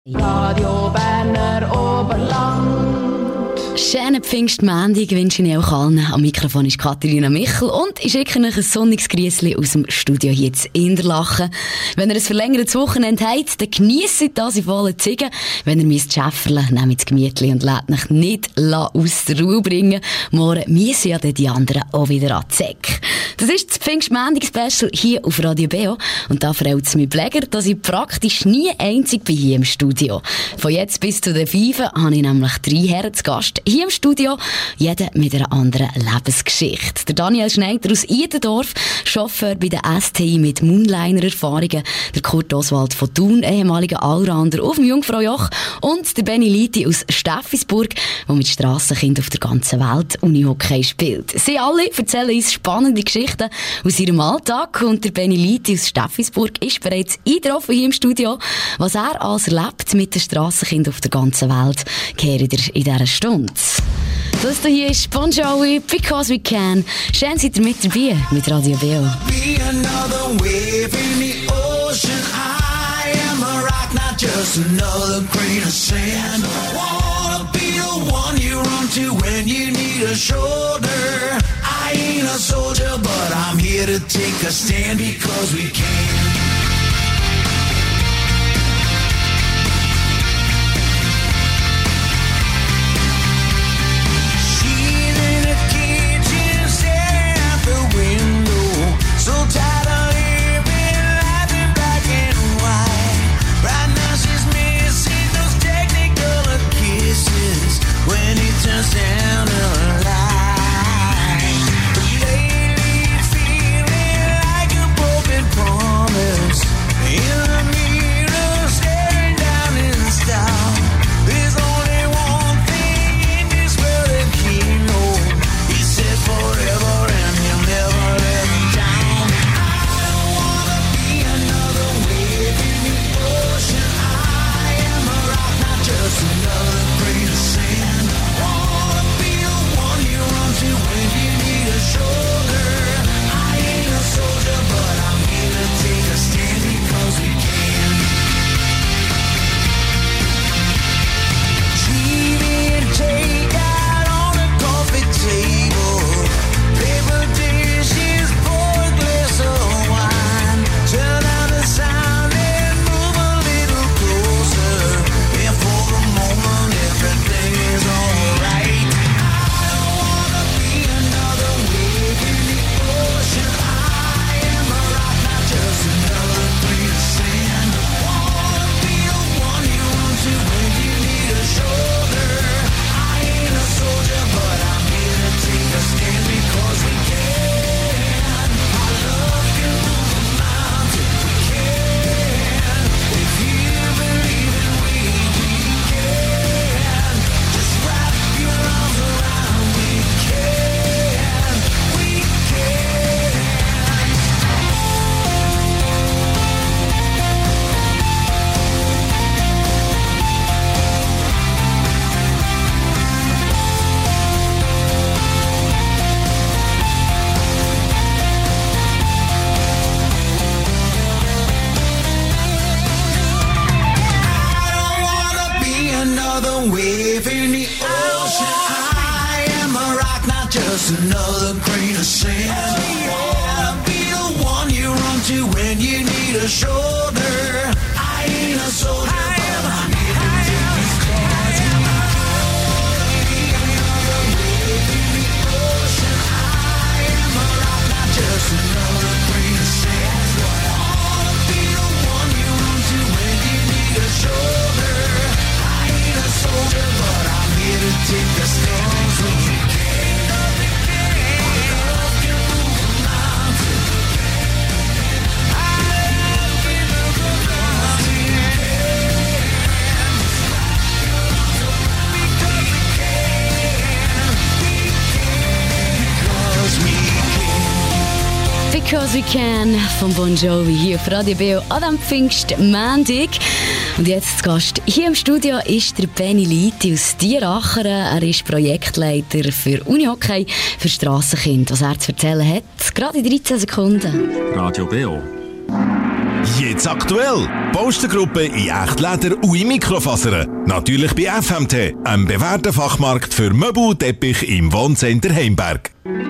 Radio Berner Oberland. Schönen Pfingstmontag wünsche ich auch allen. Am Mikrofon ist Katharina Michel und ich schicke euch ein sonniges Grüßchen aus dem Studio hier in Interlaken. Wenn ihr ein verlängertes Wochenende habt, dann genießt das in vollen Zügen. Wenn ihr müsst schäferle, nehmt das Gemütli und lasst euch nicht aus der Ruhe bringen. Morgen müssen ja die anderen auch wieder an die Säcke. Das ist das Pfingstmontag-Special hier auf Radio Beo. Und da freut es mich Pfleger, dass ich praktisch nie einzig bin hier im Studio. Von jetzt bis zu den 5 habe ich nämlich 3 Herren zu Gast hier im Studio, jeder mit einer anderen Lebensgeschichte. Der Daniel Schneider aus Idendorf, Chauffeur bei der STI mit Moonliner-Erfahrungen, der Kurt Oswald von Thun, ehemaliger Allrounder auf dem Jungfraujoch und der Benny Liti aus Steffisburg, der mit Strassenkindern auf der ganzen Welt Unihockey spielt. Sie alle erzählen uns spannende Geschichten aus ihrem Alltag und der Benny Liti aus Steffisburg ist bereits eingetroffen hier im Studio. Was er alles erlebt mit den Strassenkindern auf der ganzen Welt, gehört ihr in dieser Stunde. Das hier ist Bon Jovi, Because We Can. Schön seid ihr mit dabei, mit Radio Beo. Just another grain of sand. Wanna be the one you run to when you need a shoulder. I ain't a soldier, but I'm here to take a stand because we can. She's in a kitchen, staring out the window, so tired of living life in black and white. Right now she's missing those technicolor kisses when he turns down the light. But lately feeling like a broken promise. In the mirror staring down in style. There's only one thing in this world that he knows. He said forever and he'll never let me down. I don't wanna be another wave in the ocean. I am a rock, not just another grain of sand. Wanna be the one you run to when you need a shoulder. I ain't a soldier, but I'm here to take a stand because we can. TV and takeout on the coffee table. Paper dishes, pour a glass of wine. Turn down the sound and move a little closer. And for the moment, everything is alright. I don't wanna be another wave in the ocean. I am a rock, not just another grain of sand. Wanna be the one you run to when you need a shoulder. I ain't a soldier, but I'm here to take a stand because we can. Our love can move a mountain. We can. If you believe in we can. Just wrap your arms around. We can. We can. I don't wanna be another wave in the ocean. I am a rock, not just another grain of sand. Wanna be the one you run to when you need a shoulder. I ain't a soldier, but I'm here to take these claws. I don't wanna be another wave in the ocean. I am a rock, not just another grain of sand. Wanna be the one you run to when you need a shoulder. I ain't a soldier, but I'm here to take a stand. So we can, our love can move a mountain. Our love can move a mountain. Because we can, because we can. Because We Can von Bon Jovi hier auf Radio Beo an diesem Pfingstmontag. Und jetzt zu Gast hier im Studio ist der Benny Liti aus Tieracheren. Er ist Projektleiter für Unihockey für Strassenkinder. Was er zu erzählen hat, gerade in 13 Sekunden. Radio Beo. Jetzt aktuell. Postergruppe in Echtleder und in Mikrofasern. Natürlich bei FMT, einem bewährten Fachmarkt für Möbel und Teppich im Wohncenter Heimberg.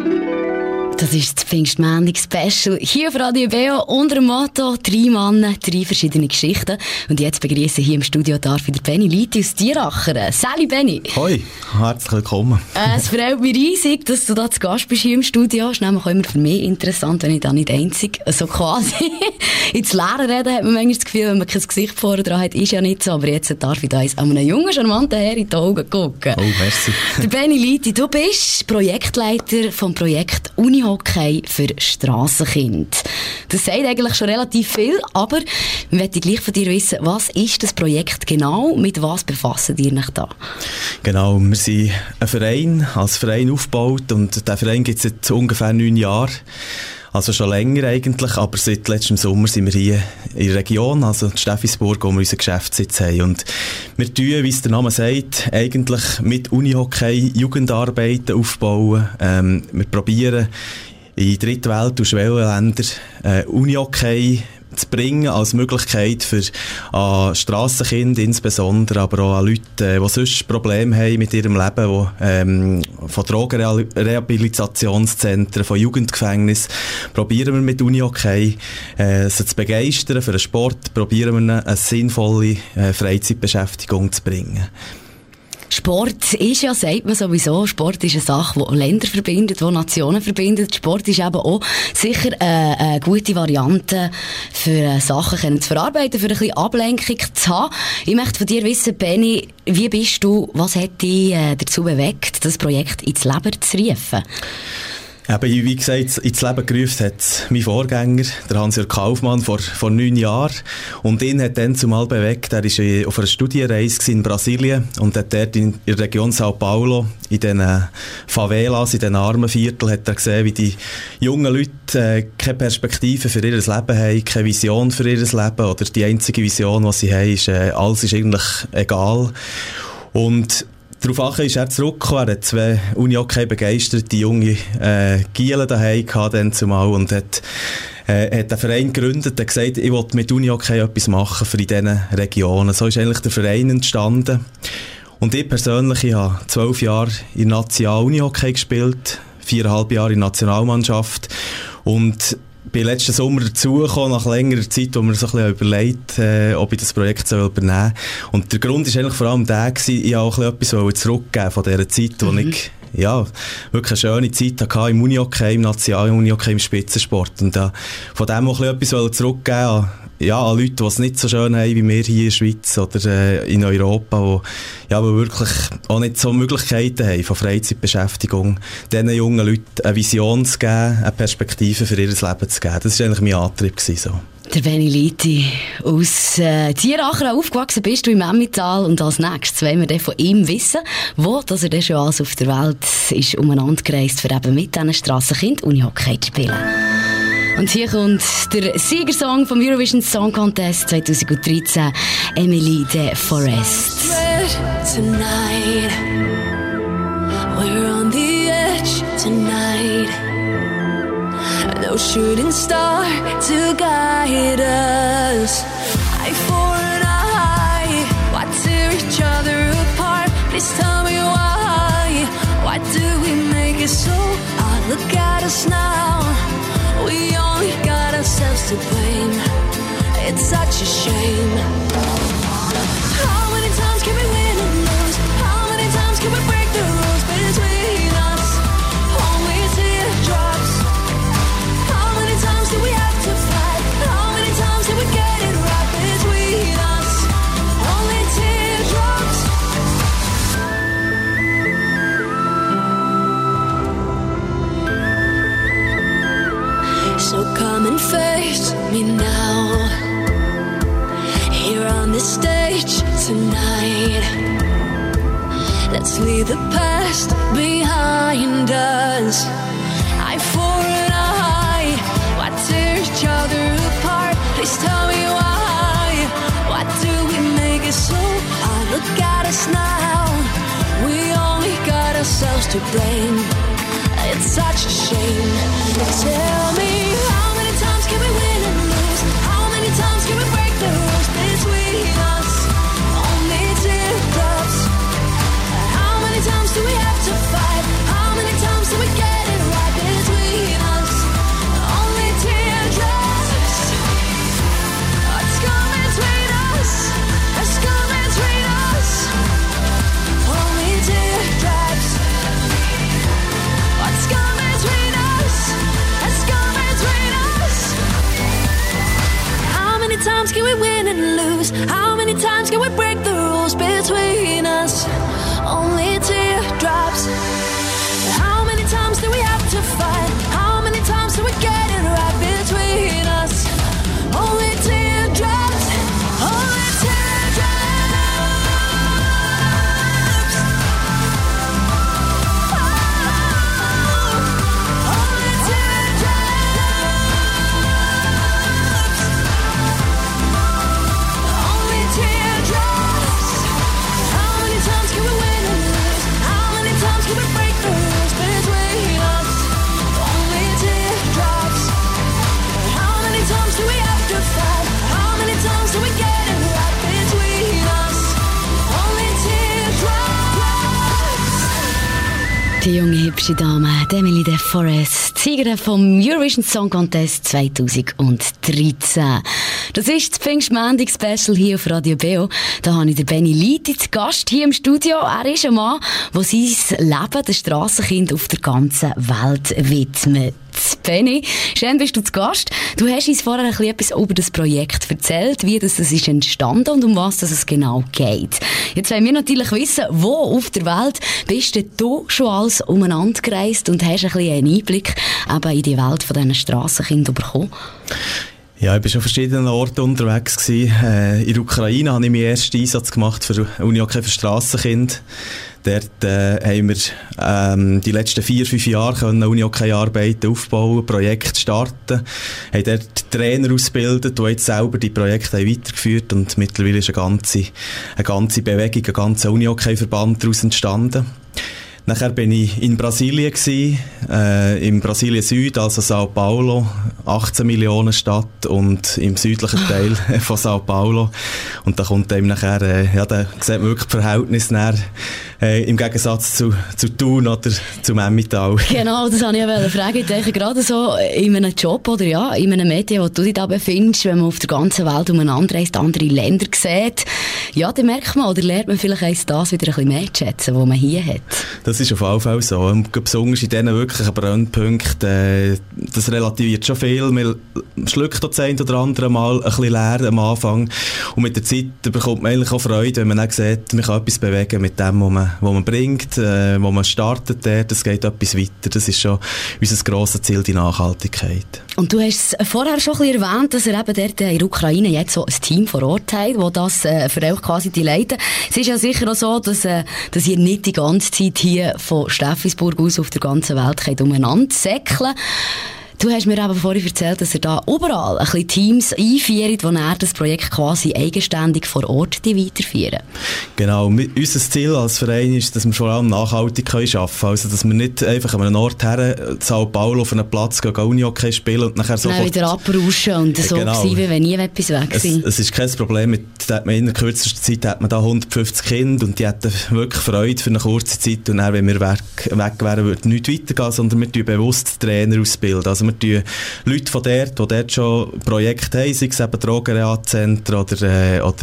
Das ist das Pfingstmännig-Special hier auf Radio Beo unter dem Motto 3 Männer, 3 verschiedene Geschichten. Und jetzt begrüße hier im Studio darf ich Benny Liti aus Tieracher. Sali Benny. Hoi, herzlich willkommen. Es freut mich riesig, dass du da zu Gast bist hier im Studio. Das ist nämlich auch immer für mich interessant, wenn ich da nicht einzig so quasi ins Leere reden, hat man manchmal das Gefühl, wenn man kein Gesicht vorne dran hat, ist ja nicht so. Aber jetzt darf ich da an einen jungen, charmanten Herr in die Augen gucken. Oh, merci. Der Benny Liti, du bist Projektleiter vom Projekt Unihockey für Strassenkinder. Das sagt eigentlich schon relativ viel, aber ich möchte gleich von dir wissen, was ist das Projekt genau, mit was befassen ihr euch da? Genau, wir sind ein Verein, als Verein aufgebaut und der Verein gibt es seit ungefähr 9 Jahren. Also schon länger eigentlich, aber seit letztem Sommer sind wir hier in der Region, also in Steffisburg, wo wir unseren Geschäftssitz haben. Und wir tun, wie es der Name sagt, eigentlich mit Unihockey Jugendarbeiten aufbauen. Wir probieren in Drittwelt- und Schwellenländern Unihockey zu bringen als Möglichkeit für Strassenkinder insbesondere, aber auch an Leute, die sonst Probleme haben mit ihrem Leben, die von Drogenrehabilitationszentren, von Jugendgefängnissen, probieren wir mit Unihockey sie zu begeistern für den Sport, probieren wir eine sinnvolle Freizeitbeschäftigung zu bringen. Sport ist ja, sagt man sowieso, Sport ist eine Sache, die Länder verbindet, die Nationen verbindet. Sport ist eben auch sicher eine gute Variante für Sachen zu verarbeiten, für ein bisschen Ablenkung zu haben. Ich möchte von dir wissen, Benny, wie bist du, was hat dich dazu bewegt, das Projekt ins Leben zu rufen? Eben, wie gesagt, ins Leben gerufen hat mein Vorgänger, der Hans-Jörg Kaufmann, vor 9 Jahren. Und ihn hat dann zumal bewegt, er war auf einer Studienreise in Brasilien und hat dort in der Region Sao Paulo, in den Favelas, in den Armenvierteln, hat er gesehen, wie die jungen Leute keine Perspektive für ihr Leben haben, keine Vision für ihr Leben, oder die einzige Vision, die sie haben, ist, alles ist eigentlich egal. Und daraufhin ist er zurückgekommen, er hat 2 Unihockey begeisterte junge Gielen daheim gehabt, dann zumal, und hat einen Verein gegründet, hat gesagt, ich will mit Unihockey etwas machen für in diesen Regionen. So ist eigentlich der Verein entstanden. Und ich persönlich, ich habe 12 Jahre in National Unihockey gespielt, 4,5 Jahre in der Nationalmannschaft und bin letzten Sommer dazugekommen, nach längerer Zeit, wo mir so ein bisschen überlegt, ob ich das Projekt übernehmen soll. Und der Grund war eigentlich vor allem der gewesen, ich wollte auch etwas zurückgeben von dieser Zeit, wo ich wirklich eine schöne Zeit hatte im Unihockey, im National-Unihockey, im Spitzensport. Und von dem auch etwas zurückgeben an Leute, die es nicht so schön haben wie wir hier in der Schweiz oder in Europa, die wirklich auch nicht so Möglichkeiten haben von Freizeitbeschäftigung, diesen jungen Leuten eine Vision zu geben, eine Perspektive für ihr Leben zu geben. Das war eigentlich mein Antrieb. So. Der Benny Liti, aus Tieracher aufgewachsen bist du im Emmental, und als nächstes wollen wir dann von ihm wissen, wo dass er dann schon alles auf der Welt ist umeinander gereist, für eben mit diesen Strassenkindern Unihockey zu spielen. Und hier kommt der Siegersong vom Eurovision Song Contest 2013, Emily de Forest. Tonight, we're on the edge tonight. No shooting star to guide us. Eye for an eye, why tear each other apart? Please tell me why. Why do we make it so hard? Look at us now. We only got ourselves to blame. It's such a shame. How many times can we win and lose? How many times can we break the rules between us? Only teardrops. How many times do we have to fight? How many times do we get it right between us? Only teardrops. So come and face me now, here on this stage tonight. Let's leave the past behind us. Eye for an eye, why tear each other apart? Please tell me why. Why do we make it so hard? Look at us now. We only got ourselves to blame. It's such a shame. Tell me, how many times can we win and lose? How many times could break the rules between us? Only teardrops. How many times do we have to fight? How many times do we get it right between us? Only teardrops. Only teardrops. Oh, only teardrops. Only teardrops. How many times can we win and lose? How many times can we break the rules between us? Only teardrops. How many times do we have to fight? How many times do we get it right between us? Only teardrops. Die junge, hübsche Dame, Emily de Forest, Siegerin vom Eurovision Song Contest 2013. Das ist das Pfingstmontag-Special hier auf Radio BO. Da habe ich den Benny Lieti zu Gast hier im Studio. Er ist ein Mann, der sein Leben den Strassenkind auf der ganzen Welt widmet. Benny, schön bist du zu Gast. Du hast uns vorher ein bisschen etwas über das Projekt erzählt, wie das ist entstanden und um was es genau geht. Jetzt wollen wir natürlich wissen, wo auf der Welt bist du schon alles umeinander gereist und hast ein bisschen einen Einblick eben in die Welt von diesen Strassenkindern bekommen? Ja, ich war schon an verschiedenen Orten unterwegs gewesen. In der Ukraine habe ich meinen ersten Einsatz gemacht für Unihockey für Strassenkinder. Dort haben wir die letzten 4-5 Jahre Unihockey-Arbeiten aufbauen, Projekte starten, haben dort Trainer ausgebildet, die jetzt selber die Projekte haben weitergeführt und mittlerweile ist eine ganze Bewegung, ein ganzer Unihockey-Verband daraus entstanden. Nachher bin ich in Brasilien gewesen, im Brasilien Süd, also Sao Paulo, 18 Millionen Stadt und im südlichen Teil von Sao Paulo. Und da kommt eben nachher, da sieht man wirklich die Verhältnisse näher, im Gegensatz zu Thun oder zum Emmental. Genau, das wollte ich fragen. Ich denke, gerade so in einem Job oder ja, in einem Medium, wo du dich da befindest, wenn man auf der ganzen Welt umeinander reist, andere Länder sieht, ja, dann merkt man oder lernt man vielleicht eins das wieder ein bisschen mehr zu schätzen, was man hier hat. Das ist auf jeden Fall so. Und besonders in diesen wirklichen Brennpunkten, das relativiert schon viel. Man schluckt das ein oder andere Mal ein bisschen leer am Anfang. Und mit der Zeit bekommt man eigentlich auch Freude, wenn man dann sieht, man kann etwas bewegen mit dem, was man bringt, wo man startet. Das geht etwas weiter. Das ist schon unser grosses Ziel, die Nachhaltigkeit. Und du hast es vorher schon ein bisschen erwähnt, dass ihr eben dort in der Ukraine jetzt so ein Team vor Ort habt, das das für euch quasi die leiten. Es ist ja sicher auch so, dass ihr nicht die ganze Zeit hier von Steffisburg aus auf der ganzen Welt könnt umeinander säckeln. Du hast mir aber vorhin erzählt, dass ihr da überall ein bisschen Teams einführt, wo ihr das Projekt quasi eigenständig vor Ort weiterführen. Genau. Unser Ziel als Verein ist, dass wir vor allem nachhaltig arbeiten können. Also, dass wir nicht einfach an einem Ort her, Sao Paulo, auf einen Platz gehen, Unihockey spielen und nachher sofort wieder abrauschen und so genau. Sein, wie wenn nie etwas weg war. Es ist kein Problem. In der kürzesten Zeit hat man da 150 Kinder und die hätten wirklich Freude für eine kurze Zeit. Und dann, wenn wir weg wären, würde nichts weitergehen, sondern wir tun bewusst Trainer ausbilden. Also wir tun Leute von dort, die dort schon Projekte haben, sei es eben Drogenreha-Zentren oder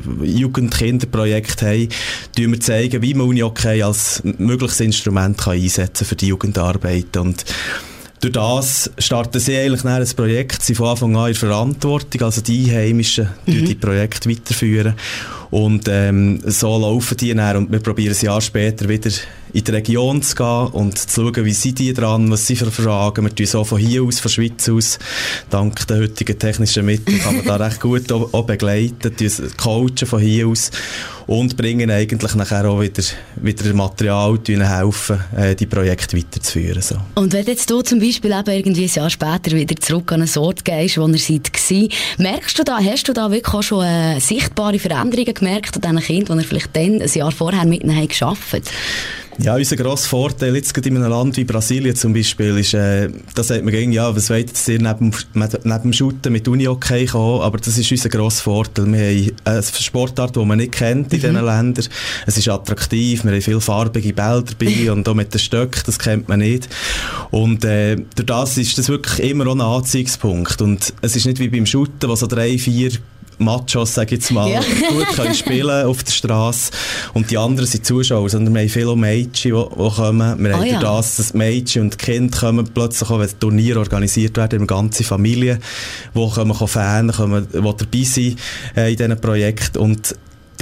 Jugend-Kinderprojekte haben, tun wir zeigen, wie man Unihockey als mögliches Instrument kann einsetzen für die Jugendarbeit. Und durch das starten sie eigentlich ein Projekt, sie von Anfang an in Verantwortung, also die Einheimischen die Projekte weiterführen. Und so laufen die dann und wir probieren ein Jahr später wieder in die Region zu gehen und zu schauen, wie sind die dran, was sie für Fragen. Wir tun so von hier aus, von Schweiz aus, dank der heutigen technischen Mittel kann man da recht gut auch begleiten, coachen von hier aus und bringen eigentlich nachher auch wieder Material, ihnen helfen, die Projekte weiterzuführen. So. Und wenn jetzt du zum Beispiel eben irgendwie ein Jahr später wieder zurück an einen Ort gehst, wo ihr seid gewesen, hast du da wirklich auch schon sichtbare Veränderungen gemerkt an diesen Kindern, die ihr vielleicht dann ein Jahr vorher mit ihnen gearbeitet habt? Ja, unser grosser Vorteil jetzt gerade in einem Land wie Brasilien zum Beispiel ist, da sagt man gegen, ja, was wollt ihr neben dem Shooten mit Unihockey kommen, aber das ist unser grosser Vorteil. Wir haben eine Sportart, die man nicht kennt in diesen Ländern. Es ist attraktiv, wir haben viele farbige Bälle dabei und auch mit den Stöcken, das kennt man nicht. Und durch das ist das wirklich immer auch ein Anziehungspunkt. Und es ist nicht wie beim Shooten, wo so 3-4 Machos, sag ich jetzt mal, gut können spielen auf der Straße und die anderen sind Zuschauer, sondern wir haben viele Mädchen, die kommen. Wir haben das, dass die Mädchen und die Kinder kommen plötzlich auch, wenn Turniere organisiert werden, eine ganze Familie, die kommen Fan, die dabei sind in diesen Projekten und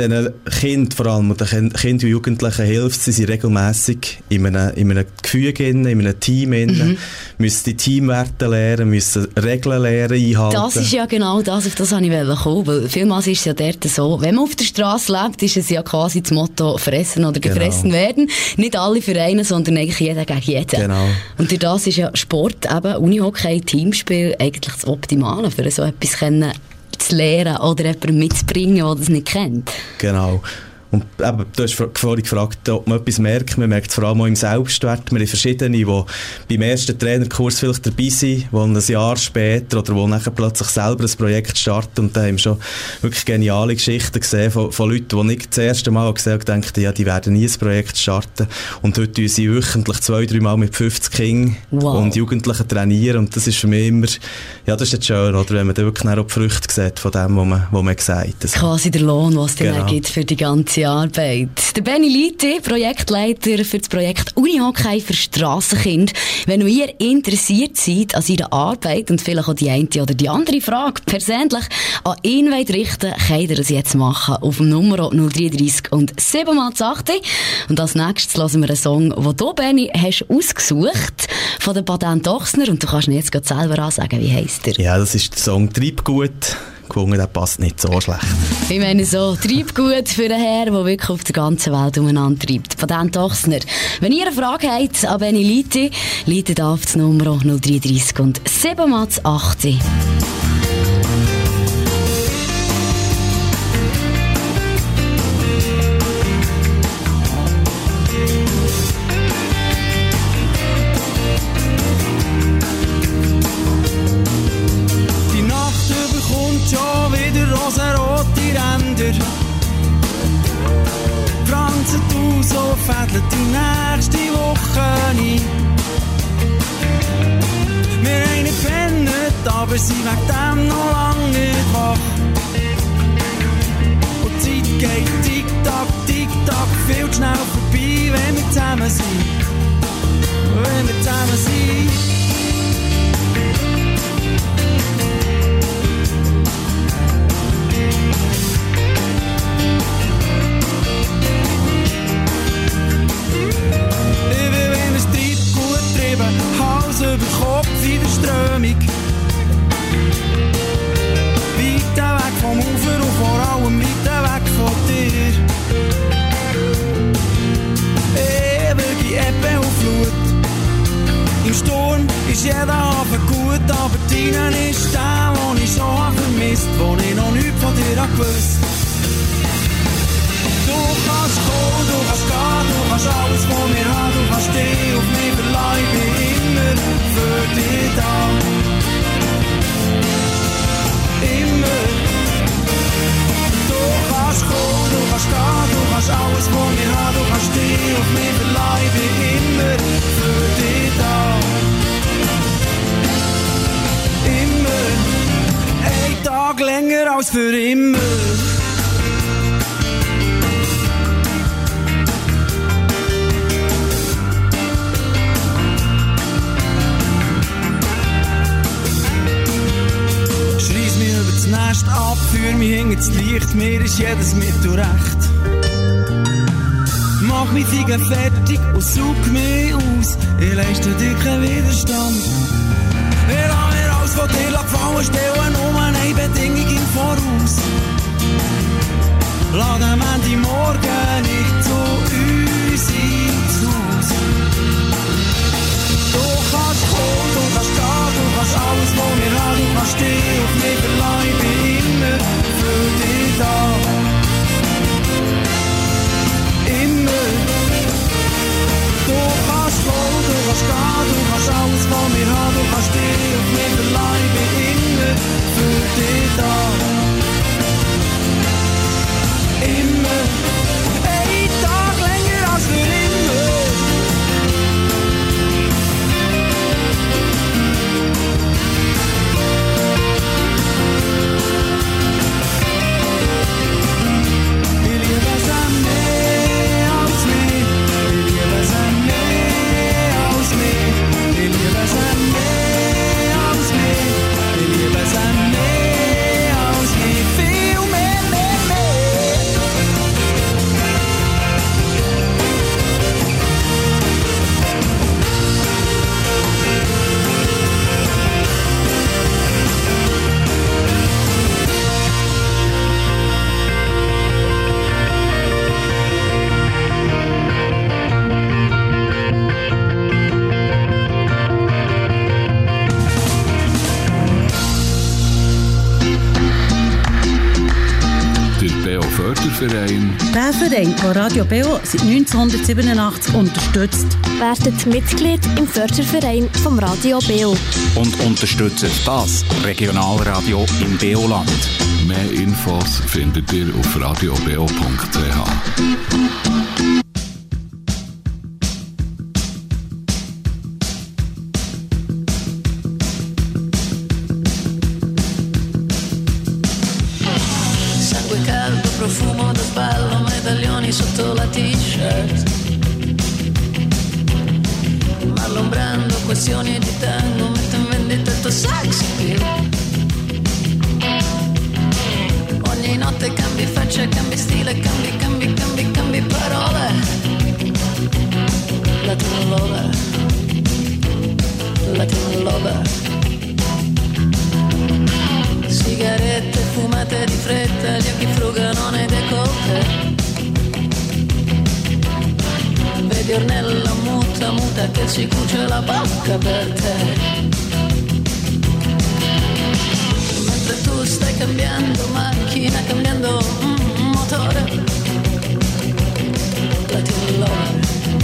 diesen Kindern vor allem, und den Kindern und Jugendlichen hilft, sie sind regelmässig in einem Gefüge, in einem Team, müssen die Teamwerte lernen, müssen Regeln lernen, einhalten. Das ist ja genau das, auf das wollte ich kommen, weil vielmals ist es ja dort so, wenn man auf der Straße lebt, ist es ja quasi das Motto fressen oder gefressen werden. Nicht alle für einen, sondern eigentlich jeder gegen jeden. Genau. Und durch das ist ja Sport, eben Unihockey, Teamspiel, eigentlich das Optimale, für so etwas zu lernen oder jemanden mitzubringen, der das nicht kennt. Genau. Und eben, du hast vorhin gefragt, ob man etwas merkt. Man merkt es vor allem auch im Selbstwert. Wir haben verschiedene, die beim ersten Trainerkurs vielleicht dabei sind, die ein Jahr später oder die nachher plötzlich selber ein Projekt starten. Und da haben wir schon wirklich geniale Geschichten gesehen von Leuten, die nicht das erste Mal gesehen haben und gedacht, ja, die werden nie ein Projekt starten. Und heute tun sie wöchentlich 2-3 Mal mit 50 Kindern und Jugendlichen trainieren. Und das ist für mich immer, ja, das ist jetzt schön, oder, wenn man dann wirklich auch die Früchte sieht von dem, was man gesagt hat. Also, quasi der Lohn, was es dann gibt für die ganze Arbeit. Der Benny Liete, Projektleiter für das Projekt Unihockey für Strassenkinder. Wenn ihr interessiert seid an seiner Arbeit und vielleicht auch die eine oder die andere Frage persönlich an ihn richten, könnt ihr das jetzt machen auf dem Nummer 033 und 7x8. Und als nächstes hören wir einen Song, den du, Benny, hast ausgesucht von der Patent Ochsner, und du kannst ihn jetzt gerade selber ansagen, wie heisst er? Ja, das ist der Song «Treibgut». Gefunden, der passt nicht so schlecht. Ich meine so, Treibgut für einen Herr, der wirklich auf der ganzen Welt umeinander treibt. Patent Ochsner. Wenn ihr eine Frage habt an Benny Liete, leitet auf das Nummer 033 und 7x8. Schon wieder rosarote Ränder. Franzen du, so fädelt die nächste Woche ein. Wir haben nicht gepennt, aber sind wegen dem noch lange nicht wach. Und die Zeit geht tick-tack, viel zu schnell vorbei, wenn wir zusammen sind. Wenn wir zusammen sind. Hals über Kopf in der Strömung. Weiter weg vom Ufer und vor allem weiter weg von dir. Ewige Ebbe und Flut. Im Sturm ist jeder Hafen gut, aber deinen ist der, den ich schon vermisst, wo ich noch nichts von dir gewusst. Du kannst kommen, du kannst gehen, du kannst alles von mir haben, du kannst dich auf mich verleihen, ich bin immer für dich da. Immer. Du kannst kommen, du kannst gehen, du kannst alles von mir haben, du kannst dich auf mich verleihen, ich bin immer für dich da. Immer. Ein Tag länger als für immer. Nest ab, für mich hinter das Licht, mir ist jedes Mittel recht. Mach mich Finger fertig und saug mich aus, ich leiste dir keinen Widerstand. Ich lass mir alles von dir gefallen, stellen nur eine Bedingung im Voraus. Lass am Ende morgen nicht zu uns ins Haus. Du kannst kommen, du kannst gehen, du kannst alles von mir haben, du kannst dich auf mich verleihen, ich bin immer für dich da. Immer. Du kannst kommen, du kannst gehen, du kannst alles von mir haben, du kannst dich auf mich verleihen, ich bin immer für dich da. Immer. Ein Tag länger als für immer. Verein. Der Verein, der Radio BO seit 1987 unterstützt. Werdet Mitglied im Förderverein vom Radio BO. Und unterstützt das Regionalradio im BO-Land. Mehr Infos findet ihr auf radiobo.ch. Profumo da ballo, medaglioni sotto la t-shirt, malombrando questioni di tango, metto in vendita il tuo sex appeal. Ogni notte cambi faccia, cambi stile, cambi parole. Latin lover, sigarette fumate di fretta, gli occhi frugano nei décolleté. Vedi Ornella muta che si cuce la bocca per te. Mentre tu stai cambiando macchina, cambiando motore. Latin lover,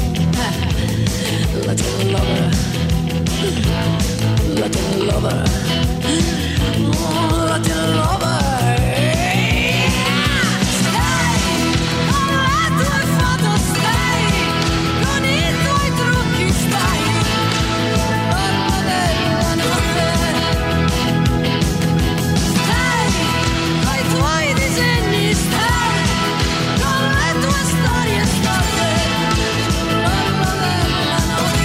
Latin lover, Latin lover. Latin lover. Stai con le tue foto, stai con i tuoi trucchi, stai l'orma della notte. Stai coi tuoi disegni, stai con le tue storie storte, l'orma della notte.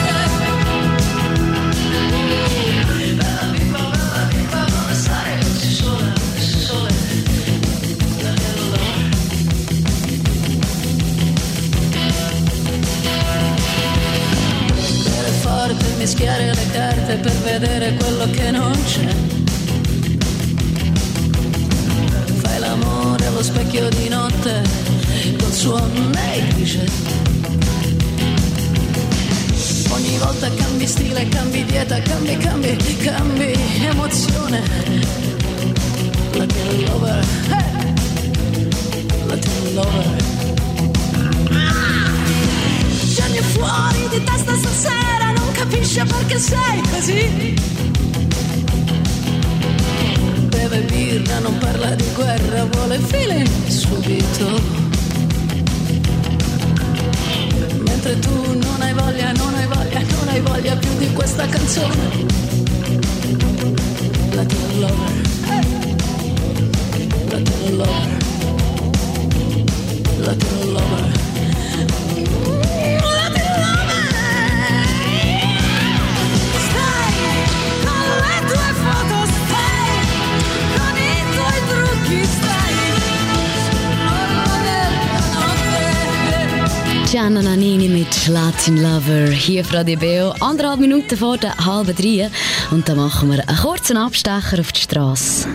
Mischiare le carte per vedere quello che non c'è. Fai l'amore allo specchio di notte col suo negligé. Ogni volta cambi stile, cambi dieta, cambi emozione. Latin lover, Latin lover. Scendi fuori di testa stasera, non capisce perché sei così. Beve birra, non parla di guerra, vuole feeling subito. Mentre tu non hai voglia più di questa canzone. Latin lover, Latin lover, Latin lover. Gianna Nannini mit Latin Lover hier auf Radio BO, 1,5 Minuten vor der 2:30. Und dann machen wir einen kurzen Abstecher auf die Strasse.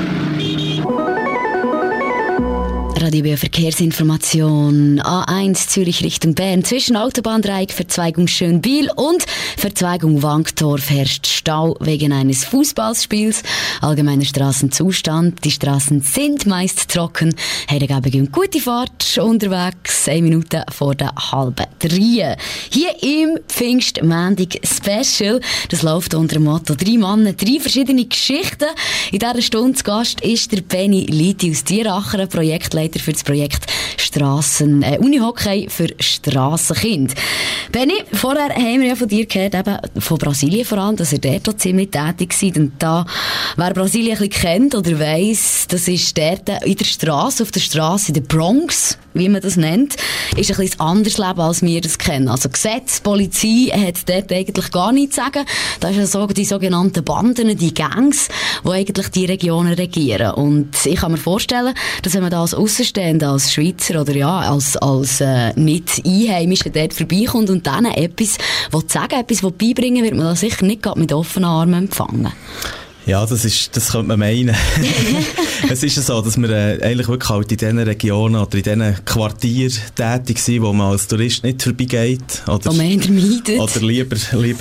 Radio BO Verkehrsinformation. A1 Zürich Richtung Bern. Zwischen Autobahndreieck, Verzweigung Schönbiel und Verzweigung Wankdorf herrscht Stau wegen eines Fußballspiels. Allgemeiner Strassenzustand. Die Straßen sind meist trocken. Herrengebung und gute Fahrt unterwegs. 1 Minute vor der 2:30. Hier im Pfingstmontag Special. Das läuft unter dem Motto 3 Männer, 3 verschiedene Geschichten. In dieser Stunde zu Gast ist der Benny Liti aus Tieracher, Projektleiter für das Projekt Unihockey für Strassenkinder. Benny, vorher haben wir ja von dir gehört, eben von Brasilien vor allem, dass ihr dort auch ziemlich tätig seid. Und da, wer Brasilien ein bisschen kennt oder weiss, das ist dort in der Straße, auf der Straße in der Bronx, wie man das nennt, ist ein bisschen ein anderes Leben, als wir das kennen. Also Gesetz, Polizei hat dort eigentlich gar nichts zu sagen. Da ist ja so die sogenannten Banden, die Gangs, die eigentlich die Regionen regieren. Und ich kann mir vorstellen, dass wenn man da als Aussenstehender, als Schweizer oder ja, als Nicht-Einheimischer dort vorbeikommt und denen etwas sagen, etwas beibringen, wird man da sicher nicht gerade mit offenen Armen empfangen. Ja, das könnte man meinen. Es ist ja so, dass wir eigentlich wirklich halt in diesen Regionen oder in diesen Quartieren tätig sind, wo man als Tourist nicht vorbeigeht. Oder lieber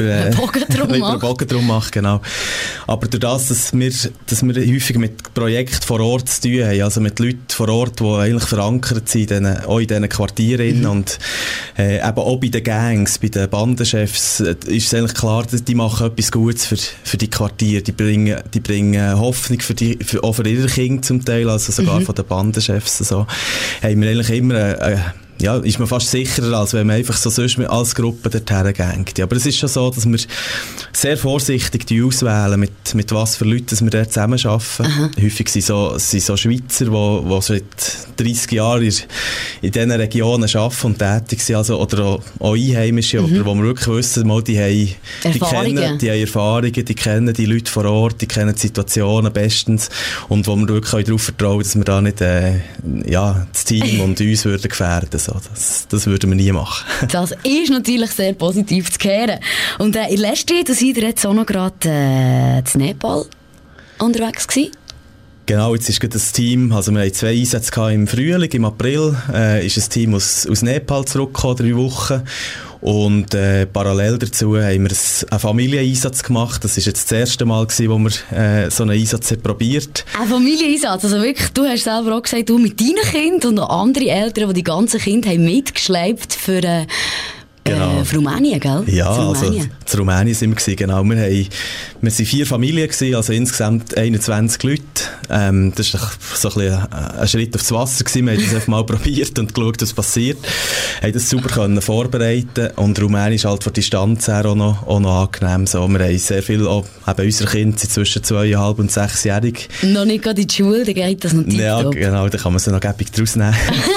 Bogen drum macht, genau. Aber durch das, dass wir häufig mit Projekten vor Ort zu tun haben, also mit Leuten vor Ort, die eigentlich verankert sind, auch in diesen Quartieren und eben auch bei den Gangs, bei den Bandenchefs, ist es eigentlich klar, dass die machen etwas Gutes für die Quartiere. Die bringen Hoffnung auch für ihre Kinder zum Teil, also sogar von den Bandenchefs. So. Haben wir eigentlich immer ist man fast sicherer, als wenn man einfach so sonst als Gruppe dorthin geht. Ja, aber es ist schon so, dass wir sehr vorsichtig auswählen, mit was für Leuten wir dort zusammenarbeiten. Aha. Häufig sind so Schweizer, die seit 30 Jahren in diesen Regionen arbeiten und tätig sind, also, oder auch Einheimische, oder wo wir wirklich wissen, die haben Erfahrungen, die kennen die Leute vor Ort, die kennen die Situationen bestens und wo wir wirklich darauf vertrauen, dass wir da nicht das Team und uns würden gefährden. Das würden wir nie machen. Das ist natürlich sehr positiv zu hören. Und in letzter Zeit, da seid ihr jetzt auch noch gerade in Nepal unterwegs gewesen? Genau, jetzt ist das Team, also wir hatten 2 Einsätze im Frühling, im April, ist ein Team aus Nepal zurückgekommen, 3 Wochen. Und parallel dazu haben wir einen Familieneinsatz gemacht. Das war jetzt das erste Mal, wo wir so einen Einsatz probiert. Ein Familieneinsatz? Also wirklich, du hast selber auch gesagt, du mit deinen Kindern und noch andere Eltern, die die ganzen Kinder haben mitgeschleppt für Rumänien, gell? Ja, also in Rumänien sind wir gewesen, genau. Wir waren 4 Familien gewesen, also insgesamt 21 Leute. Das war so ein Schritt aufs Wasser gewesen. Wir haben das einfach mal probiert und geschaut, was passiert. Wir haben das super vorbereiten und Rumänien ist halt von der Distanz her auch noch angenehm. So, wir haben sehr viel, auch eben unsere Kinder sind zwischen 2,5 und 6-jährig. Noch nicht gerade in die Schule, dann geht das noch tiptop. Ja, genau, da kann man sie noch gäbig draus nehmen.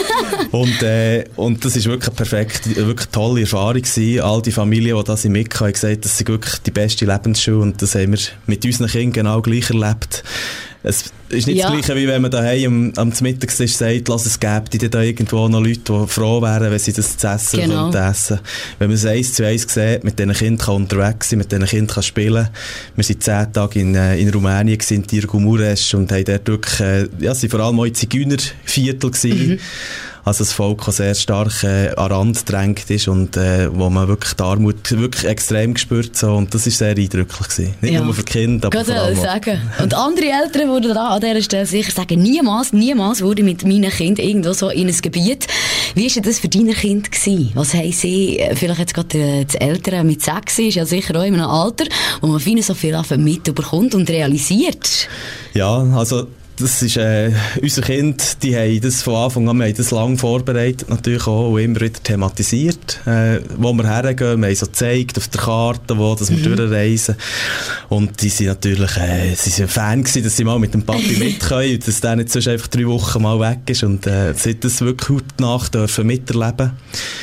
Und das ist wirklich wirklich tolle Erfahrung gewesen. All die Familien, die das mitgekommen haben, gesagt, das ist wirklich die beste Lebensschule und das haben wir mit unseren Kindern genau gleich erlebt. Es ist nicht das Gleiche, wie wenn man daheim am Mittagstisch sagt, lass es gäbe da irgendwo noch Leute, die froh wären, wenn sie das zu essen essen. Wenn man es 1:1 sieht, mit diesen Kindern unterwegs sein, mit diesen Kindern spielen. Wir waren 10 Tage in Rumänien, in Târgu Mureș und haben dort wirklich, sind vor allem auch in Zigeunerviertel gewesen. Also das Volk, das sehr stark an Rand gedrängt ist und wo man wirklich die Armut wirklich extrem gespürt so, und das war sehr eindrücklich gewesen. Nicht nur für die Kinder, aber vor allem sagen. Und andere Eltern würden da an dieser Stelle sicher sagen, niemals würde ich mit meinen Kindern irgendwo so in ein Gebiet. Wie war das für deine Kinder gewesen? Was haben sie, vielleicht jetzt gerade das Ältere mit 6 ist ja sicher auch in einem Alter, wo man so viel mitbekommt und realisiert? Ja, also das ist, unsere Kinder, die haben das von Anfang an, wir haben das lange vorbereitet, natürlich auch, und immer wieder thematisiert, wo wir hergehen, wir haben so gezeigt auf der Karte, wo dass wir durchreisen. Und die sind natürlich, sie sind Fan gewesen, dass sie mal mit dem Papi mit können, dass der nicht sonst einfach 3 Wochen mal weg ist und, sie hat das wirklich heute Nacht dürfen miterleben.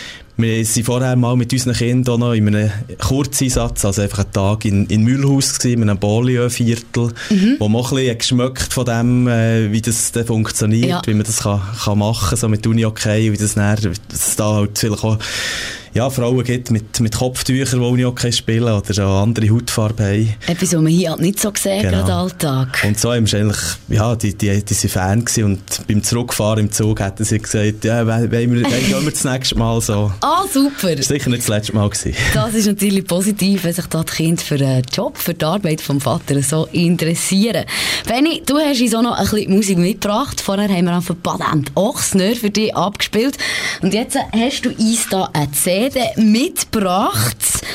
Wir waren vorher mal mit unseren Kindern auch noch in einem Kurzeinsatz, also einfach einen Tag in Mühlhaus gewesen, in einem Beaulieu-Viertel, wo man auch ein bisschen geschmeckt von dem, wie das dann funktioniert, wie man das kann machen, so mit Unihockey, wie das da halt vielleicht auch Frauen gibt mit Kopftüchern, die Unihockey spielen oder auch andere Hautfarbe haben. Etwas, was man hier halt nicht so sieht, gerade Alltag. Und so haben wir eigentlich, die waren Fan gewesen und beim Zurückfahren im Zug hätten sie gesagt, wann gehen wir das nächste Mal so. Ah, super! Das war sicher nicht das letzte Mal gewesen. Das ist natürlich positiv, wenn sich da die Kinder für den Job, für die Arbeit vom Vater so interessieren. Benni, du hast uns auch noch ein bisschen Musik mitgebracht. Vorher haben wir einfach Badent Ochsner für dich abgespielt. Und jetzt hast du uns da eine CD mitgebracht.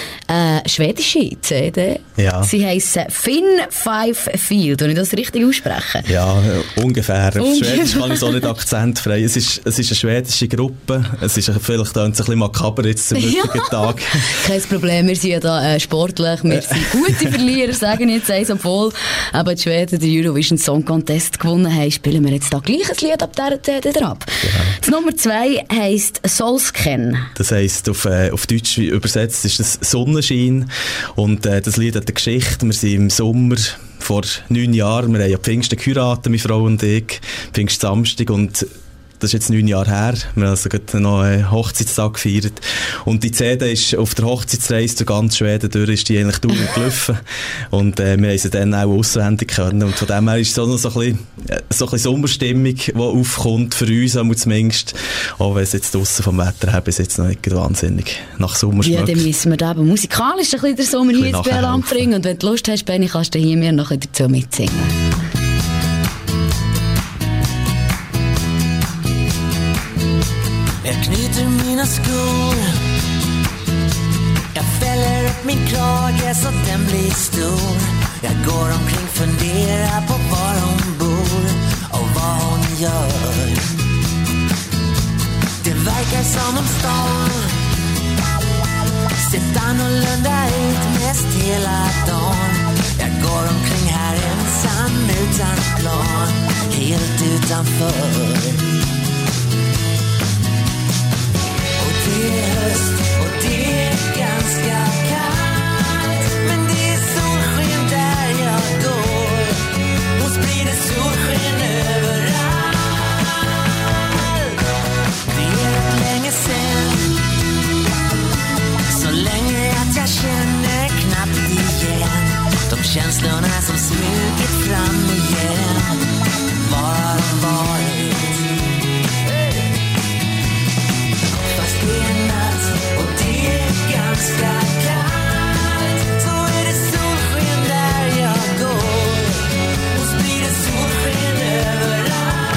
Schwedische CD. Ja. Sie heisst Finn 5-4. Soll ich das richtig aussprechen? Ja, ungefähr. Auf Schwedisch kann ich so nicht akzentfrei. Es ist eine schwedische Gruppe. Es ist vielleicht ein bisschen makaber jetzt zum heutigen Tag. Kein Problem, wir sind ja da sportlich. Wir sind gute Verlierer, sagen jetzt eins, obwohl aber die Schweden den Eurovision Song Contest gewonnen haben, spielen wir jetzt da gleich ein Lied ab dieser CD drauf. Genau. Das Nummer 2 heisst Solsken. Das heisst, auf Deutsch übersetzt ist das Sonnenschein. Und das Lied hat eine Geschichte. Wir sind im Sommer vor 9 Jahren, wir haben ja Pfingsten geheiratet, meine Frau und ich, Pfingstsamstag, und Das ist jetzt 9 Jahre her. Wir haben also gerade noch einen Hochzeitstag gefeiert. Und die CD ist auf der Hochzeitsreise durch ganz Schweden durch, ist die eigentlich durchgelaufen. Und wir haben sie dann auch auswendig können. Und von dem her ist es auch noch so ein bisschen Sommerstimmung, die aufkommt, für uns zumindest. Auch wenn es jetzt draussen vom Wetter her bis jetzt noch nicht wahnsinnig nach Sommer schmeckt. Ja, dann müssen wir da aber musikalisch ein bisschen den Sommer hier ins Bärland bringen. Und wenn du Lust hast, Benni, kannst du hier mir noch dazu mitsingen. Jag knyter mina skor. Jag fäller upp min krage så den blir stor. Jag går omkring, funderar på var hon bor och vad hon gör. Det verkar som om stan sett annorlunda ut mest hela dagen. Jag går omkring här ensam utan plan, helt utanför. Det är höst och det är ganska kallt, men det är solsken där jag går och sprider solsken överallt. Det är länge sen, så länge att jag känner knappt igen de känslorna som smugit fram igen. Var har de varit? Det är natt och det är ganska kallt, så är det solsken där jag går och sprider solsken överallt.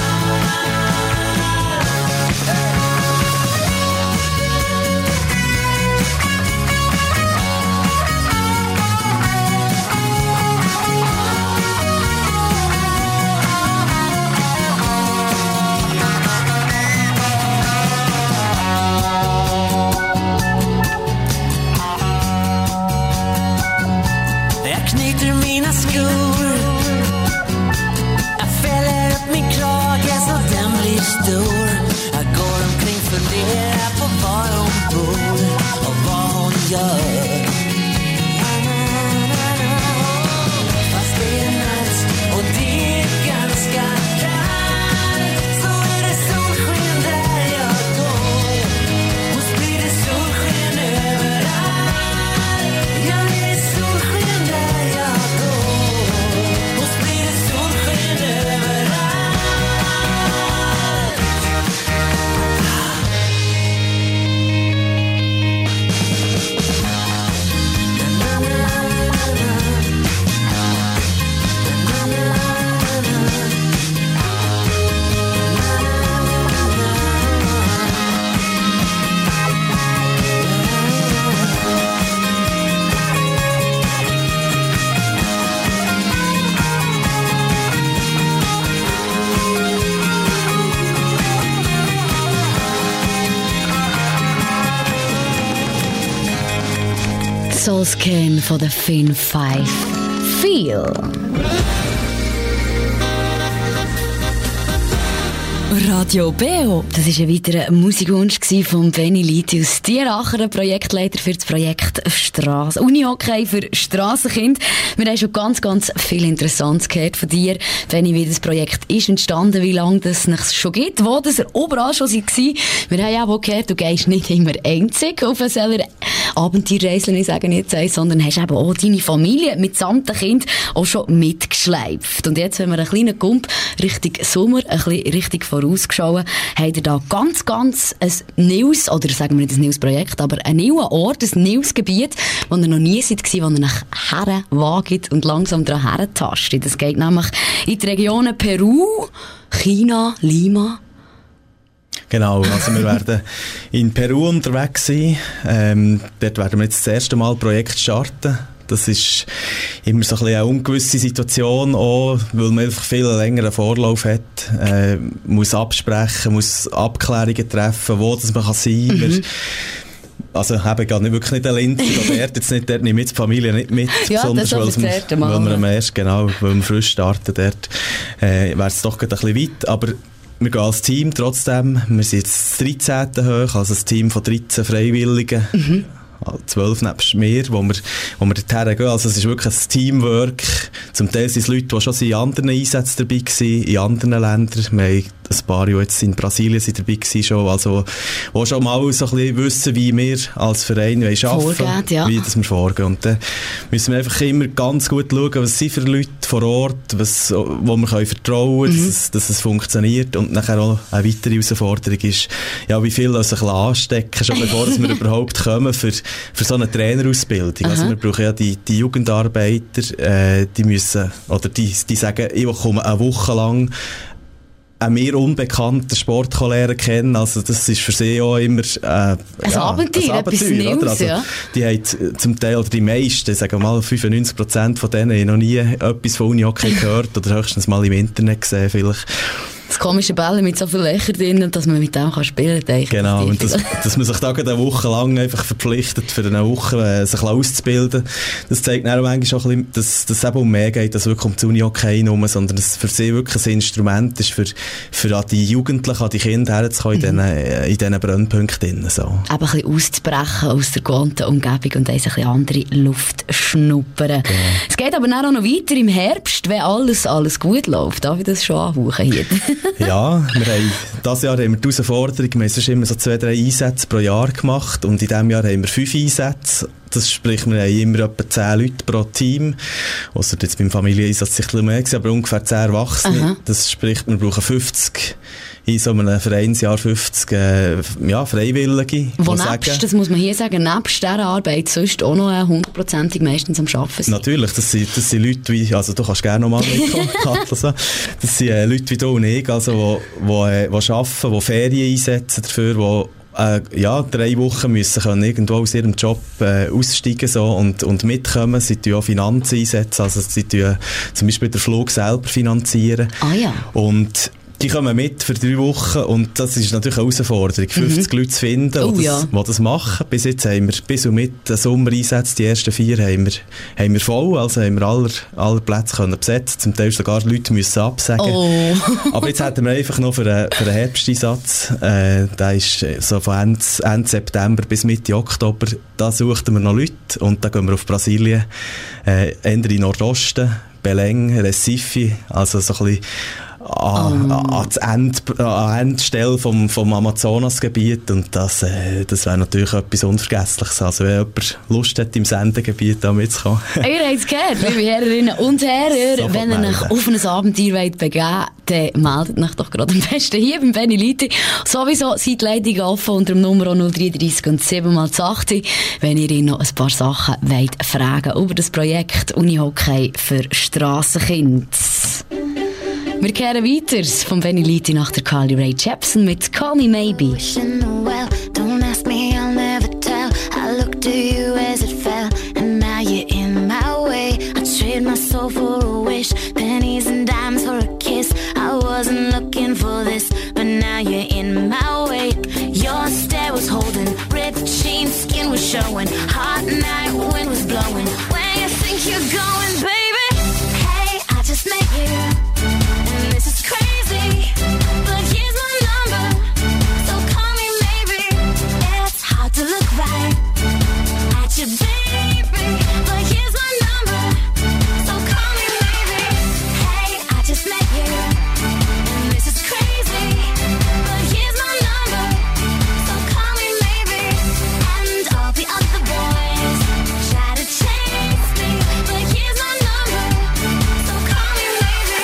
Knyter mina skor. Jag fäller upp min krage så den blir stor. Jag går omkring, funderar på var hon bor och vad hon gör. Fast det är natt och det är ganska kallt, så är det solsken där jag går och sprider solsken överallt. Jag är solsken där jag går och sprider solsken överallt. Soulscan von der Fin 5. Feel. Radio Beo. Das war ein weiterer Musikwunsch von Benni Litius, Tieracher, Projektleiter für das Projekt Unihockey für Strassenkinder. Wir haben schon ganz viel Interessantes gehört von dir, Benni, wie das Projekt ist entstanden, wie lange das es schon gibt, wo das überall schon war. Wir haben ja auch gehört, du gehst nicht immer einzig auf eine Abenteuerreise, ich sage jetzt, sondern hast eben auch deine Familie mitsamt dem Kind auch schon mitgeschleift. Und jetzt, wenn wir einen kleinen Gump Richtung Sommer, ein bisschen Richtung vorausgeschaut, habt ihr da ganz ein neues, oder sagen wir nicht ein neues Projekt, aber ein neuer Ort, ein neues Gebiet, wo ihr noch nie seid, wo ihr nach Herren wagt und langsam daran hertastet. Das geht nämlich in die Regionen Peru, China, Lima. Genau, also wir werden in Peru unterwegs sein. Dort werden wir jetzt das erste Mal ein Projekt starten. Das ist immer so ein bisschen eine ungewisse Situation, auch weil man einfach viel längeren Vorlauf hat. Muss absprechen, muss Abklärungen treffen, wo das man kann sein kann. Mhm. Also habe ich gar nicht wirklich nicht eine Linse, dort nehme ich die Familie nicht mit, ja, besonders weil wir am erst, genau, weil wir frisch starten dort, wäre es doch ein bisschen weit, aber wir gehen als Team trotzdem, wir sind jetzt das 13. hoch, also ein Team von 13 Freiwilligen, 12 nebst mir, wo wir dorthin gehen. Also es ist wirklich ein Teamwork. Zum Teil sind es Leute, die schon in anderen Einsätzen dabei waren, in anderen Ländern. Wir haben ein paar, die jetzt in Brasilien sind dabei waren, schon, also, die schon mal so ein bisschen wissen, wie wir als Verein arbeiten, wie das wir vorgehen. Und dann müssen wir einfach immer ganz gut schauen, was sind für Leute vor Ort, wo wir können vertrauen können, dass es funktioniert. Und nachher auch eine weitere Herausforderung ist, ja, wie viel sich anstecken, schon bevor wir überhaupt kommen für so eine Trainerausbildung. Also wir brauchen ja die Jugendarbeiter, die müssen, oder die sagen, ich komme eine Woche lang einen mir unbekannten Sportkollegen kennen, also das ist für sie auch immer ein Abenteuer, etwas Neues, also, ja. Die haben zum Teil, oder die meisten, sagen wir mal 95% von denen, haben noch nie etwas von Unihockey gehört oder höchstens mal im Internet gesehen vielleicht. Das komische Bälle mit so viel Löcher drin, dass man mit dem spielen kann. Genau, und dass man sich da eine Woche lang einfach verpflichtet, für eine Woche sich auszubilden, das zeigt dann auch manchmal auch ein bisschen, dass es eben um mehr geht, als wirklich um das Unihockey herum, sondern dass es für sie wirklich ein Instrument ist, für an die Jugendlichen, an die Kinder herzukommen, in diesen Brennpunkten. So. Eben ein bisschen auszubrechen aus der gewohnten Umgebung und ein bisschen andere Luft schnuppern. Genau. Es geht aber dann auch noch weiter im Herbst, wenn alles gut läuft. Darf ich das schon anhauchen hier? Ja, dieses Jahr haben wir die Herausforderung, wir haben sonst immer so 2-3 Einsätze pro Jahr gemacht und in diesem Jahr haben wir 5 Einsätze. Das sprich, wir haben immer etwa 10 Leute pro Team. Ausser jetzt beim Familieneinsatz ein bisschen mehr, aber ungefähr 10 Erwachsene. Aha. Das sprich, wir brauchen 50 in so einem Vereinsjahr 50 Freiwillige. Wo nebst, das muss man hier sagen, nebst dieser Arbeit sonst auch noch 100% meistens am Arbeiten sind. Natürlich, das sind Leute wie, also du kannst gerne noch mal mitkommen, also, das sind Leute wie du und ich, also, die arbeiten, die Ferien einsetzen dafür, die 3 Wochen müssen können irgendwo aus ihrem Job aussteigen so, und mitkommen. Sie tun auch Finanzen einsetzen, also sie tun zum Beispiel den Flug selber finanzieren. Ah ja. Und die kommen mit für 3 Wochen und das ist natürlich eine Herausforderung, 50 Leute zu finden, die das machen. Bis jetzt haben wir bis und mit den Sommereinsätzen, die ersten 4 haben wir voll, also haben wir alle Plätze können besetzen, zum Teil sogar Leute müssen absagen. Oh. Aber jetzt hätten wir einfach noch für einen Herbsteinsatz, der ist so von Ende September bis Mitte Oktober, da suchten wir noch Leute und dann gehen wir auf Brasilien, Ende in Nordosten, Belém, Recife, also so ein bisschen an Endstelle vom Amazonasgebiet und das wäre natürlich etwas Unvergessliches. Also wenn jemand Lust hat, im Sendegebiet da mitzukommen. Ihr habt es gehört, liebe Herrinnen und Herren, wenn ihr euch auf ein Abenteuer begeben wollt, dann meldet euch doch gerade am besten hier beim Benny Lüthi. Sowieso sind die Leitungen offen unter dem Nummer 033 und 7x80, wenn ihr ihn noch ein paar Sachen wollt fragen über das Projekt Unihockey für Strassenkinder. Wir kehren weiter vom Benny Lüthi nach der Carly Rae Jepsen mit Call Me Maybe. Don't ask me, I'll never tell. I looked to you as it fell, and now you're in my way. I trade my soul for a wish, pennies and dimes for a kiss. I wasn't looking for this, but now you're in my way. Your stare was holding, ripped jeans, skin was showing. Hot night, wind was blowing. Where you think you're going, baby? Hey, I just met you. This is crazy, but here's my number, so call me maybe. It's hard to look right at you, baby, but here's my number, so call me maybe. Hey, I just met you, and this is crazy, but here's my number, so call me maybe. And all the other boys try to chase me, but here's my number, so call me maybe.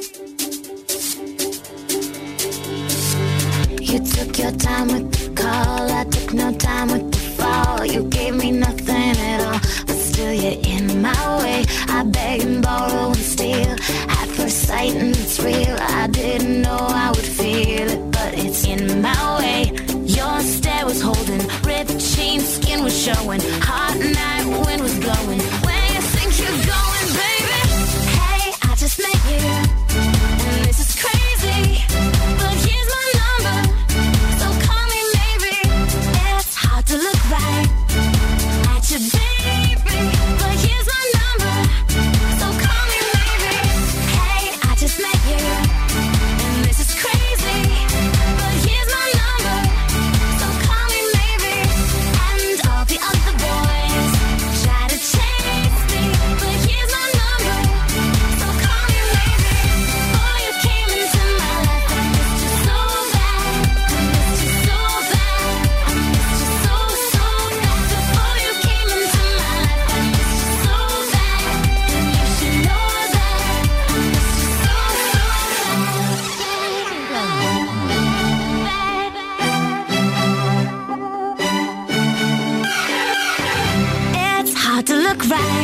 You took your time with the call, I took no time with the fall. You gave me nothing at all, but still you're in my way. I beg and borrow and steal, at first sight and it's real. I didn't know I would feel it, but it's in my way. Your stare was holding, ripped jeans, skin was showing. Hot night, wind was blowing. Where you think you're going, baby? Hey, I just met you, and this is crazy, but here's my number, so call me maybe. It's hard to look right at you, baby, but here's my number, so call me maybe. Hey, I just met you, and this is crazy, but here's my number, so call me maybe. And all the other boys right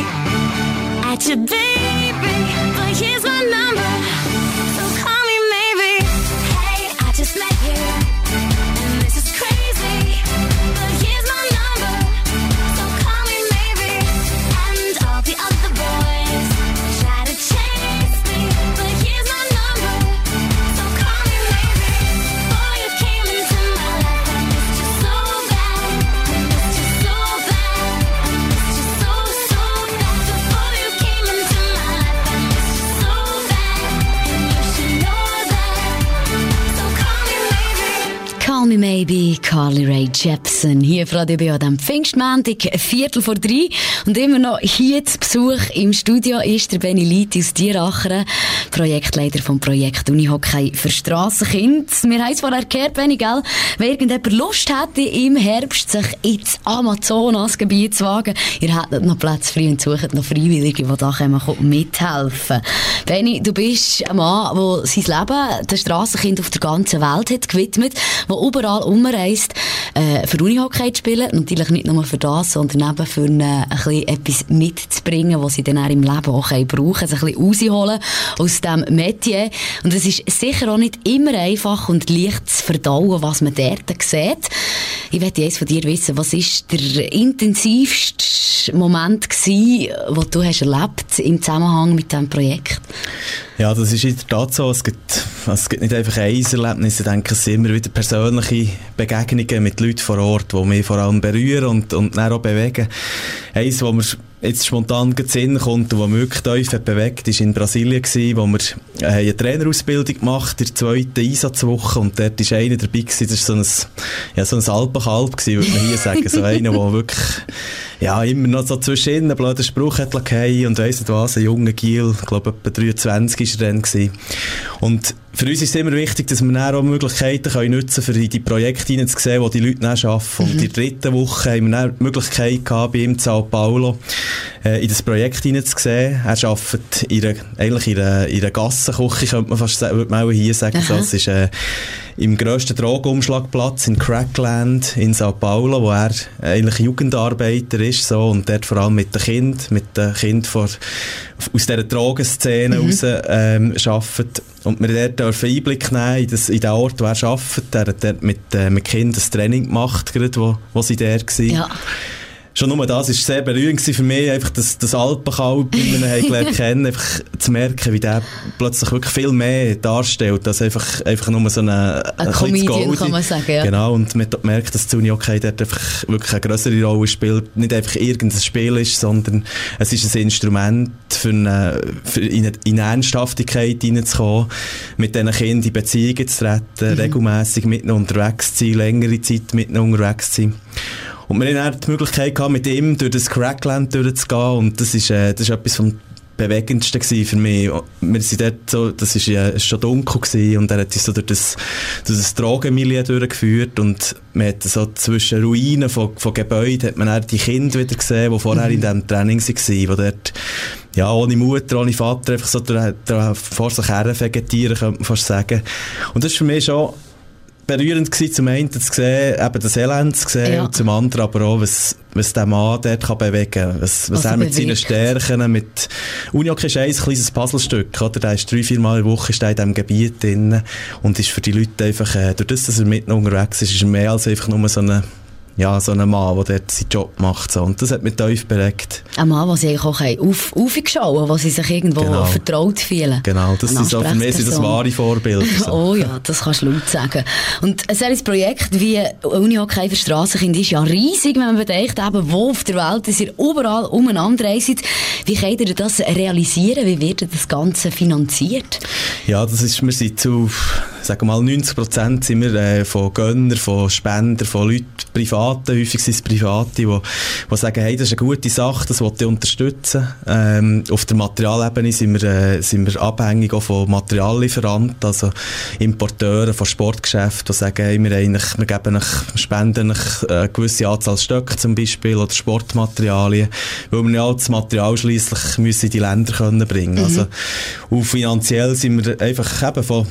at your baby, but here's my number, so call me maybe. Hey, I just met you, and this is crazy, but here's my number, so call me maybe. And all the other boys try to chase me, but here's my number, so call me maybe. Boy, you came into my life, I missed you so bad, I missed you so bad, I missed you so, so bad. Before you came into my life, I missed you so bad, and you should know that, so call me maybe. Call Me Maybe, Carly Rae Jepsen. Hier auf Radio B an diesem Pfingstmontag, 3:15. Und immer noch hier zu Besuch im Studio ist der Benny Lieti aus Dieracheren, Projektleiter vom Projekt Unihockey für Strassenkinder. Wir haben es vorher gehört, Benny, gell? Wenn irgendjemand Lust hätte, im Herbst sich ins Amazonasgebiet zu wagen, ihr hättet noch Platz frei und sucht noch Freiwillige, die da mithelfen können. Benny, du bist ein Mann, der sein Leben den Strassenkindern auf der ganzen Welt hat gewidmet, der überall umreist, für Unihockey zu spielen. Natürlich nicht nur für das, sondern eben für ein bisschen etwas mitzubringen, was sie dann auch im Leben auch brauchen können, sich ein bisschen rausholen aus diesem Metier. Und es ist sicher auch nicht immer einfach und leicht zu verdauen, was man dort sieht. Ich möchte jetzt von dir wissen, was ist der intensivste Moment gewesen, den du hast erlebt im Zusammenhang mit diesem Projekt? Ja, das ist in der Tat so. Es gibt nicht einfach ein Erlebnis. Ich denke, es sind immer wieder persönliche Begegnungen mit Leuten vor Ort, die mich vor allem berühren und dann auch bewegen. Eins, wo mir jetzt spontan in den Sinn kommt und was mich wirklich tief hat bewegt, war in Brasilien, wo wir eine Trainerausbildung gemacht haben, in der zweiten Einsatzwoche, und dort war einer dabei gewesen, das war so ein Alpenkalb gewesen, würde man hier sagen, so einer, der wirklich immer noch so zwischen einen blöden Spruch hat lassen und weiss nicht was, ein junger Giel, ich glaube etwa 23 war er dann gewesen. Und für uns ist es immer wichtig, dass wir dann auch Möglichkeiten nutzen können, für in die Projekte hineinzusehen, die die Leute dann arbeiten. Und in der dritten Woche haben wir dann die Möglichkeit gehabt, bei ihm in Sao Paulo in das Projekt hineinzusehen. Er arbeitet in einer Gassenküche, könnte man fast sagen, würde man auch hier sagen. So, das ist im grössten Drogenumschlagplatz in Crackland in Sao Paulo, wo er eigentlich Jugendarbeiter ist, so, und dort vor allem mit den Kindern aus dieser Drogenszene raus arbeitet. Und wir dort dürfen Einblick nehmen in den Ort, wo er arbeitet. Er hat dort mit Kindern ein Training gemacht, gerade, wo sie dort waren. Ja. Schon nur das war sehr berührend für mich, einfach das Alpenkalb, wie wir ihn gelernt kennen, einfach zu merken, wie der plötzlich wirklich viel mehr darstellt, als einfach nur so ein Comedian, kann man sagen, ja. Genau, und man merkt, dass Unihockey dort einfach wirklich eine grössere Rolle spielt, nicht einfach irgendein Spiel ist, sondern es ist ein Instrument, für in Ernsthaftigkeit hineinzukommen, mit diesen Kindern in Beziehungen zu treten, regelmässig mit ihnen unterwegs zu sein, längere Zeit mit ihnen unterwegs zu sein. Und wir hatten die Möglichkeit gehabt, mit ihm durch das Crackland durchzugehen, und das ist etwas vom Bewegendsten für mich. Wir sind dort so, das ist schon dunkel gewesen, und er hat uns so durch das Drogenmilieu durchgeführt, und man hat so zwischen Ruinen von Gebäuden hat man dann die Kinder wieder gesehen, die vorher in diesem Training waren, die dort ohne Mutter, ohne Vater einfach so vor sich her vegetieren, könnte man fast sagen. Und das ist für mich schon berührend gewesen, zum einen zu sehen, eben das Elend zu sehen, und zum anderen aber auch, was der Mann dort kann bewegen kann. Was er mit seinen Stärken, mit Unihockey ist ein kleines Puzzlestück, oder? Der ist 3-4 Mal in der Woche in diesem Gebiet drin und ist für die Leute einfach, durch das, dass er mitten unterwegs ist er mehr als einfach nur so ein Mann, der dort seinen Job macht. So. Und das hat mich tief bewegt. Ein Mann, der sie auch aufgeschaut, wo sie sich irgendwo vertraut fühlen. Genau, das ist so für mich das wahre Vorbild. So. Oh ja, das kannst du laut sagen. Und ein solches Projekt wie Unihockey für Strassenkinder ist ja riesig, wenn man bedenkt, eben, wo auf der Welt ist ihr überall umeinander reist. Wie könnt ihr das realisieren? Wie wird das Ganze finanziert? Ja, wir sind zu, sagen wir mal, 90% sind wir von Gönnern, von Spendern, von Leuten, häufig sind es Private, die sagen, hey, das ist eine gute Sache, das will ich unterstützen. Auf der Materialebene sind wir abhängig auch von Materiallieferanten, also Importeuren von Sportgeschäften, die sagen, hey, wir spenden eine gewisse Anzahl Stöcke zum Beispiel oder Sportmaterialien, weil wir ja das Material schliesslich müssen in die Länder bringen können. Also, und finanziell sind wir einfach eben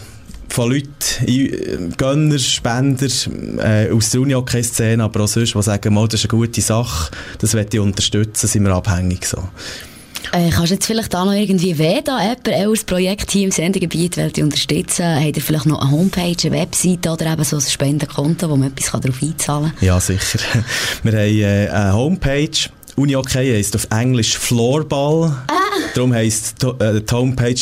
von Leuten, Gönner, Spender aus der Unihockey-Szene, aber auch sonst, die sagen, mal, das ist eine gute Sache, das möchte ich unterstützen, sind wir abhängig so. Kannst du jetzt vielleicht da noch irgendwie jemand ein Projekt hier im Sendegebiet unterstützen? Habt ihr vielleicht noch eine Homepage, eine Webseite oder eben so ein Spendenkonto, wo man etwas darauf einzahlen kann? Ja, sicher. Wir haben eine Homepage. Unihockey heisst auf Englisch Floorball. Darum heisst die Homepage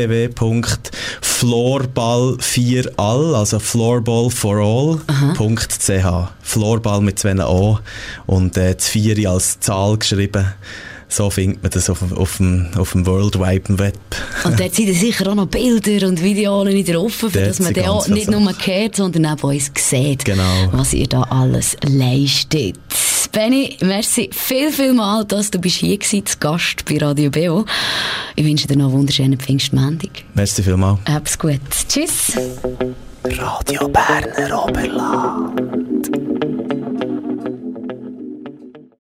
www.floorball4all, also floorballforall.ch. Floorball mit 2 O und das 4 als Zahl geschrieben. So findet man das auf dem World Wide Web. Und dort sind sicher auch noch Bilder und Videos offen, für dass man dann auch nicht nur hört, sondern auch uns sieht, was ihr da alles leistet. Benni, merci viel mal, dass du hier warst, zu Gast bei Radio BO. Ich wünsche dir noch einen wunderschönen Pfingstmontag. Merci vielmals. Hab's gut. Tschüss. Radio Berner Oberland.